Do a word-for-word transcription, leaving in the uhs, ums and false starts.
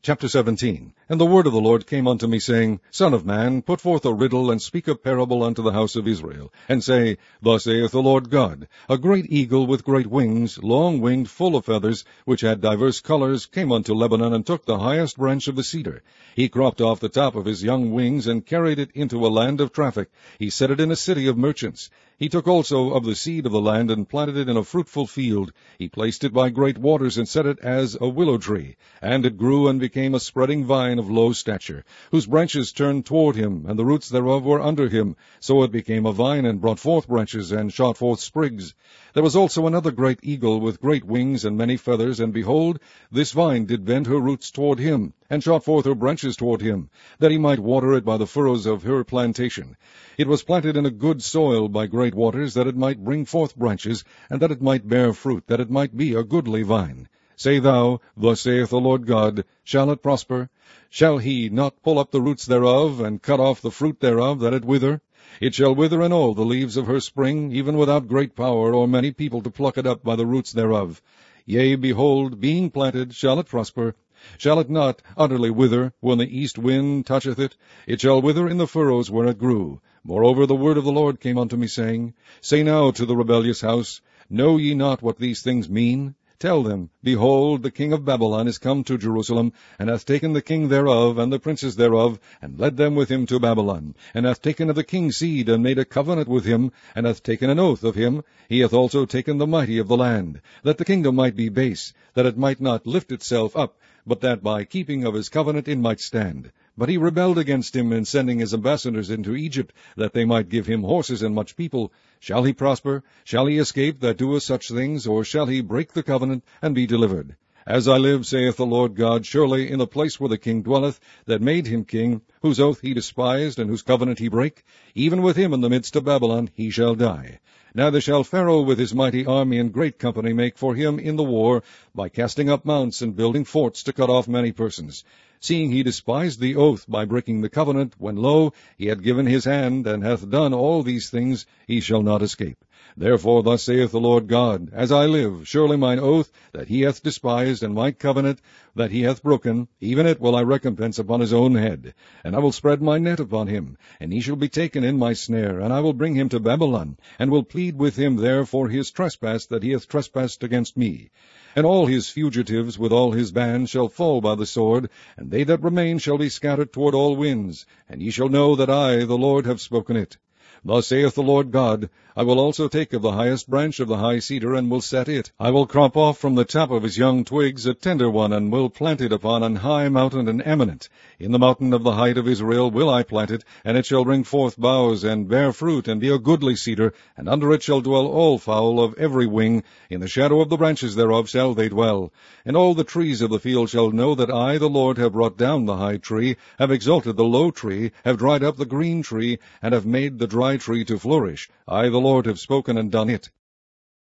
Chapter seventeen. And the word of the Lord came unto me, saying, Son of man, put forth a riddle, and speak a parable unto the house of Israel, and say, Thus saith the Lord God, A great eagle with great wings, long-winged, full of feathers, which had divers colors, came unto Lebanon, and took the highest branch of the cedar. He cropped off the top of his young wings, and carried it into a land of traffic. He set it in a city of merchants. He took also of the seed of the land, and planted it in a fruitful field. He placed it by great waters, and set it as a willow tree. And it grew, and became a spreading vine of low stature, whose branches turned toward him, and the roots thereof were under him. So it became a vine, and brought forth branches, and shot forth sprigs. There was also another great eagle, with great wings and many feathers, and behold, this vine did bend her roots toward him, and shot forth her branches toward him, that he might water it by the furrows of her plantation. It was planted in a good soil by great waters, that it might bring forth branches, and that it might bear fruit, that it might be a goodly vine. Say thou, Thus saith the Lord God, Shall it prosper? Shall he not pull up the roots thereof, and cut off the fruit thereof, that it wither? It shall wither in all the leaves of her spring, even without great power, or many people to pluck it up by the roots thereof. Yea, behold, being planted, shall it prosper? Shall it not utterly wither, when the east wind toucheth it? It shall wither in the furrows where it grew. Moreover, the word of the Lord came unto me, saying, Say now to the rebellious house, Know ye not what these things mean? Tell them, Behold, the king of Babylon is come to Jerusalem, and hath taken the king thereof, and the princes thereof, and led them with him to Babylon, and hath taken of the king's seed, and made a covenant with him, and hath taken an oath of him. He hath also taken the mighty of the land, that the kingdom might be base, that it might not lift itself up, but that by keeping of his covenant it might stand. But he rebelled against him in sending his ambassadors into Egypt, that they might give him horses and much people. Shall he prosper? Shall he escape that doeth such things? Or shall he break the covenant, and be delivered? As I live, saith the Lord God, surely in the place where the king dwelleth, that made him king, whose oath he despised, and whose covenant he brake, even with him in the midst of Babylon he shall die. Neither shall Pharaoh with his mighty army and great company make for him in the war, by casting up mounts and building forts to cut off many persons. Seeing he despised the oath by breaking the covenant, when lo, he had given his hand, and hath done all these things, he shall not escape. Therefore thus saith the Lord God, As I live, surely mine oath that he hath despised, and my covenant that he hath broken, even it will I recompense upon his own head. And I will spread my net upon him, and he shall be taken in my snare, and I will bring him to Babylon, and will plead with him there for his trespass that he hath trespassed against me. And all his fugitives with all his bands shall fall by the sword, and they that remain shall be scattered toward all winds. And ye shall know that I, the Lord, have spoken it. Thus saith the Lord God, I will also take of the highest branch of the high cedar, and will set it. I will crop off from the top of his young twigs a tender one, and will plant it upon an high mountain and eminent. In the mountain of the height of Israel will I plant it, and it shall bring forth boughs, and bear fruit, and be a goodly cedar, and under it shall dwell all fowl of every wing. In the shadow of the branches thereof shall they dwell. And all the trees of the field shall know that I, the Lord, have brought down the high tree, have exalted the low tree, have dried up the green tree, and have made the dry tree to flourish. I, the Lord, have spoken and done it.